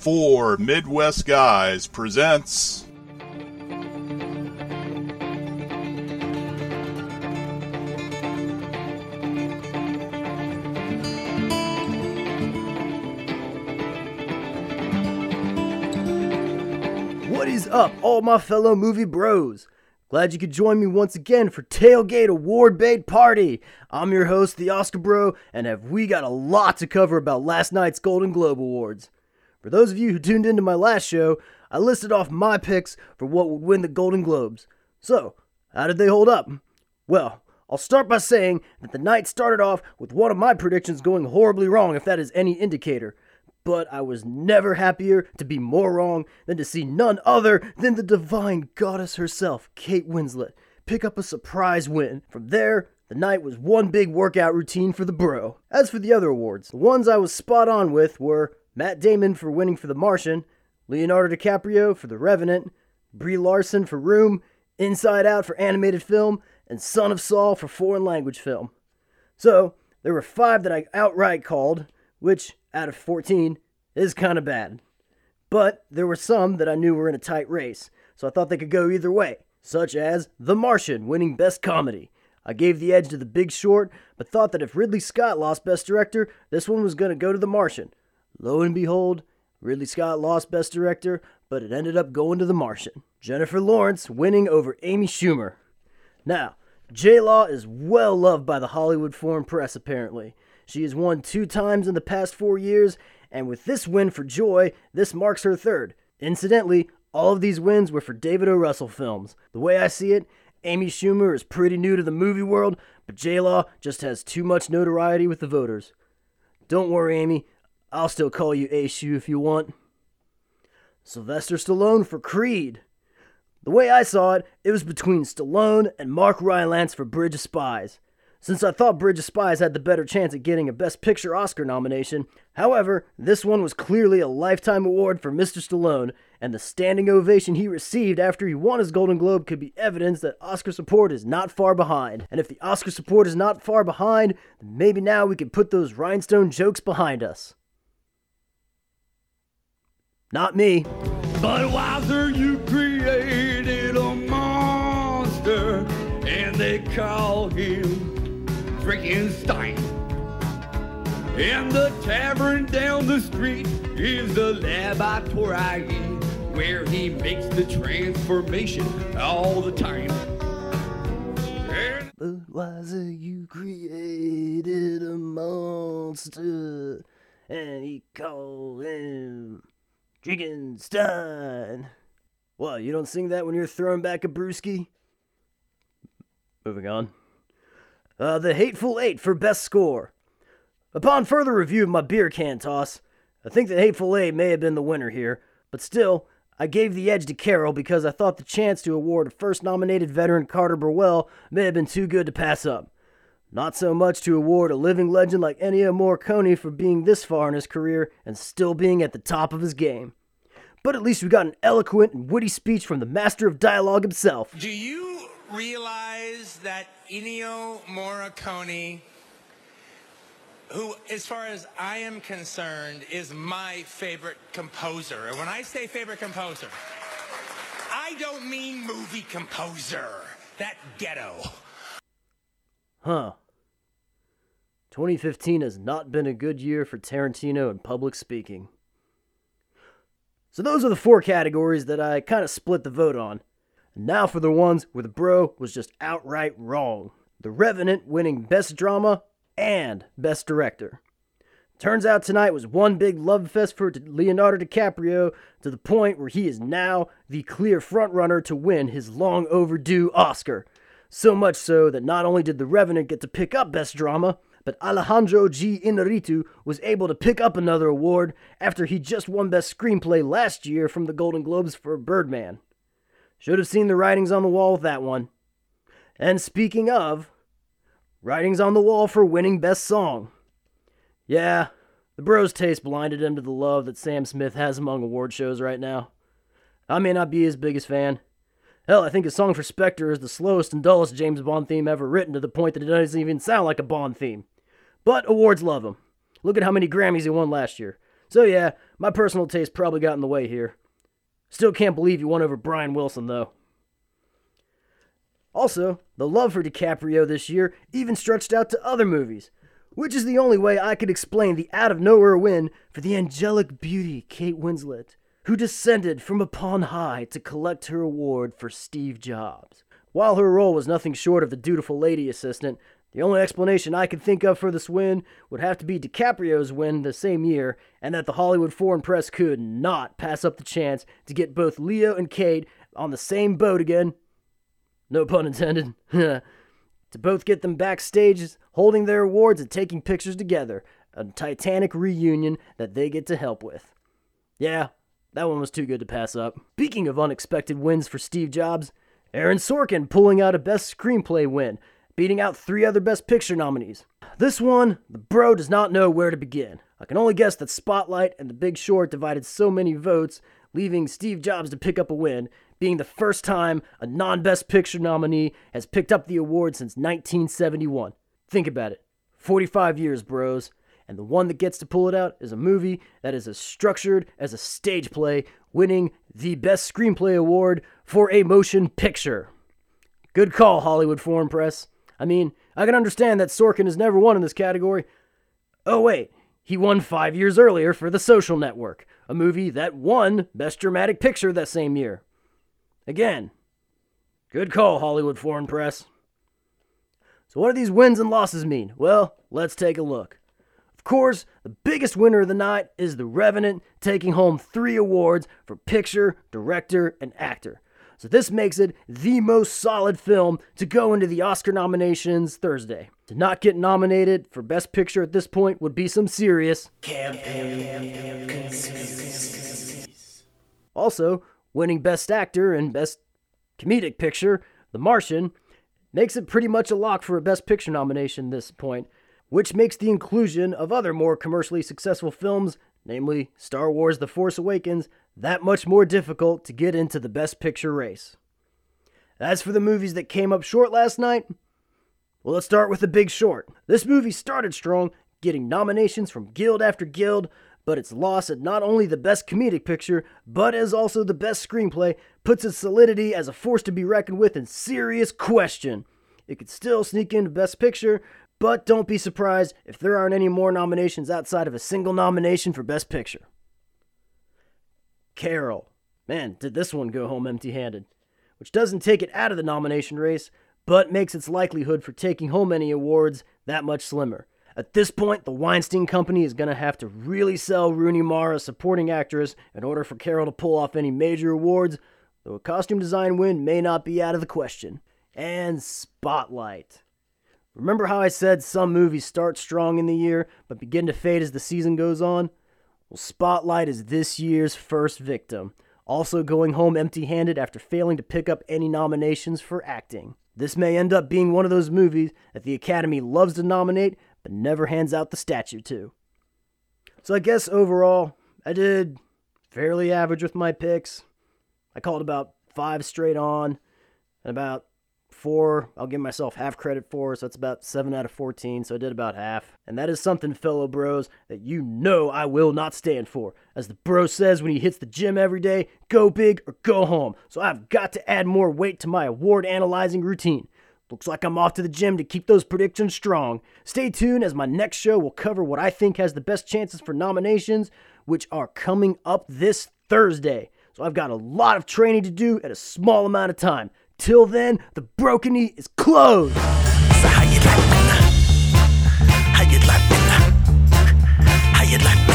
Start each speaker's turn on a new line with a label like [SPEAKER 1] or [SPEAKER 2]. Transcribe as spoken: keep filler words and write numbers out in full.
[SPEAKER 1] Four Midwest Guys presents
[SPEAKER 2] What is up, all my fellow movie bros? Glad you could join me once again for Tailgate Award Bait Party. I'm your host, the Oscar Bro, and have we got a lot to cover about last night's Golden Globe Awards. For those of you who tuned into my last show, I listed off my picks for what would win the Golden Globes. So, how did they hold up? Well, I'll start by saying that the night started off with one of my predictions going horribly wrong, if that is any indicator. But I was never happier to be more wrong than to see none other than the divine goddess herself, Kate Winslet, pick up a surprise win. From there, the night was one big workout routine for the bro. As for the other awards, the ones I was spot on with were Matt Damon for winning for The Martian, Leonardo DiCaprio for The Revenant, Brie Larson for Room, Inside Out for animated film, and Son of Saul for foreign language film. So, there were five that I outright called, which, out of fourteen, is kind of bad. But there were some that I knew were in a tight race, so I thought they could go either way, such as The Martian winning Best Comedy. I gave the edge to The Big Short, but thought that if Ridley Scott lost Best Director, this one was going to go to The Martian. Lo and behold, Ridley Scott lost Best Director, but it ended up going to The Martian. Jennifer Lawrence winning over Amy Schumer. Now, J-Law is well loved by the Hollywood foreign press apparently. She has won two times in the past four years, and with this win for Joy, this marks her third. Incidentally, all of these wins were for David O. Russell films. The way I see it, Amy Schumer is pretty new to the movie world, but J-Law just has too much notoriety with the voters. Don't worry, Amy. I'll still call you A-Shu if you want. Sylvester Stallone for Creed. The way I saw it, it was between Stallone and Mark Rylance for Bridge of Spies. Since I thought Bridge of Spies had the better chance at getting a Best Picture Oscar nomination, however, this one was clearly a lifetime award for Mister Stallone, and the standing ovation he received after he won his Golden Globe could be evidence that Oscar support is not far behind. And if the Oscar support is not far behind, then maybe now we can put those rhinestone jokes behind us. Not me.
[SPEAKER 3] Budweiser, you created a monster, and they call him Frankenstein. And the tavern down the street is the laboratory where he makes the transformation all the time. And
[SPEAKER 2] Budweiser, you created a monster, and he called him Frankenstein. What, you don't sing that when you're throwing back a brewski? Moving on. Uh, the Hateful Eight for Best Score. Upon further review of my beer can toss, I think the Hateful Eight may have been the winner here, but still, I gave the edge to Carol because I thought the chance to award a first-nominated veteran Carter Burwell may have been too good to pass up. Not so much to award a living legend like Ennio Morricone for being this far in his career and still being at the top of his game. But at least we got an eloquent and witty speech from the master of dialogue himself.
[SPEAKER 4] Do you realize that Ennio Morricone, who, as far as I am concerned, is my favorite composer? And when I say favorite composer, I don't mean movie composer. That ghetto.
[SPEAKER 2] Huh. twenty fifteen has not been a good year for Tarantino in public speaking. So those are the four categories that I kind of split the vote on. And now for the ones where the bro was just outright wrong. The Revenant winning Best Drama and Best Director. Turns out tonight was one big love fest for Leonardo DiCaprio to the point where he is now the clear frontrunner to win his long overdue Oscar. So much so that not only did The Revenant get to pick up Best Drama, but Alejandro G. Inarritu was able to pick up another award after he just won Best Screenplay last year from the Golden Globes for Birdman. Should have seen the writings on the wall with that one. And speaking of, writings on the wall for winning Best Song. Yeah, the bro's taste blinded him to the love that Sam Smith has among award shows right now. I may not be his biggest fan. Hell, I think his song for Spectre is the slowest and dullest James Bond theme ever written, to the point that it doesn't even sound like a Bond theme. But awards love him. Look at how many Grammys he won last year. So yeah, my personal taste probably got in the way here. Still can't believe he won over Brian Wilson, though. Also, the love for DiCaprio this year even stretched out to other movies, which is the only way I could explain the out-of-nowhere win for the angelic beauty Kate Winslet, who descended from upon high to collect her award for Steve Jobs. While her role was nothing short of the dutiful lady assistant, the only explanation I could think of for this win would have to be DiCaprio's win the same year, and that the Hollywood Foreign Press could not pass up the chance to get both Leo and Kate on the same boat again. No pun intended. To both get them backstage, holding their awards and taking pictures together. A Titanic reunion that they get to help with. Yeah, that one was too good to pass up. Speaking of unexpected wins for Steve Jobs, Aaron Sorkin pulling out a Best Screenplay win, beating out three other Best Picture nominees. This one, the bro does not know where to begin. I can only guess that Spotlight and The Big Short divided so many votes, leaving Steve Jobs to pick up a win, being the first time a non-Best Picture nominee has picked up the award since nineteen seventy-one. Think about it. forty-five years, bros. And the one that gets to pull it out is a movie that is as structured as a stage play, winning the Best Screenplay award for a motion picture. Good call, Hollywood Foreign Press. I mean, I can understand that Sorkin has never won in this category. Oh wait, he won five years earlier for The Social Network, a movie that won Best Dramatic Picture that same year. Again, good call, Hollywood Foreign Press. So what do these wins and losses mean? Well, let's take a look. Of course, the biggest winner of the night is The Revenant, taking home three awards for picture, director, and actor. So this makes it the most solid film to go into the Oscar nominations Thursday. To not get nominated for Best Picture at this point would be some serious campaign conspiracies. Also, winning Best Actor and Best Comedic Picture, The Martian, makes it pretty much a lock for a Best Picture nomination at this point, which makes the inclusion of other more commercially successful films, namely Star Wars The Force Awakens, that much more difficult to get into the Best Picture race. As for the movies that came up short last night, well, let's start with The Big Short. This movie started strong, getting nominations from guild after guild, but its loss at not only the Best Comedic Picture, but as also the Best Screenplay, puts its solidity as a force to be reckoned with in serious question. It could still sneak into Best Picture, but don't be surprised if there aren't any more nominations outside of a single nomination for Best Picture. Carol. Man, did this one go home empty-handed. Which doesn't take it out of the nomination race, but makes its likelihood for taking home any awards that much slimmer. At this point, the Weinstein Company is going to have to really sell Rooney Mara as supporting actress in order for Carol to pull off any major awards, though a costume design win may not be out of the question. And Spotlight. Remember how I said some movies start strong in the year, but begin to fade as the season goes on? Well, Spotlight is this year's first victim, also going home empty-handed after failing to pick up any nominations for acting. This may end up being one of those movies that the Academy loves to nominate, but never hands out the statue to. So I guess overall, I did fairly average with my picks. I called about five straight on, and about four I'll give myself half credit for, so that's about seven out of fourteen, so I did about half. And that is something, fellow bros, that you know I will not stand for. As the bro says when he hits the gym every day, go big or go home. So I've got to add more weight to my award analyzing routine. Looks like I'm off to the gym to keep those predictions strong. Stay tuned as my next show will cover what I think has the best chances for nominations, which are coming up this Thursday. So I've got a lot of training to do at a small amount of time. Till then, the Broken Knee is closed.
[SPEAKER 5] So how you like me now? How you like me now? How you like me?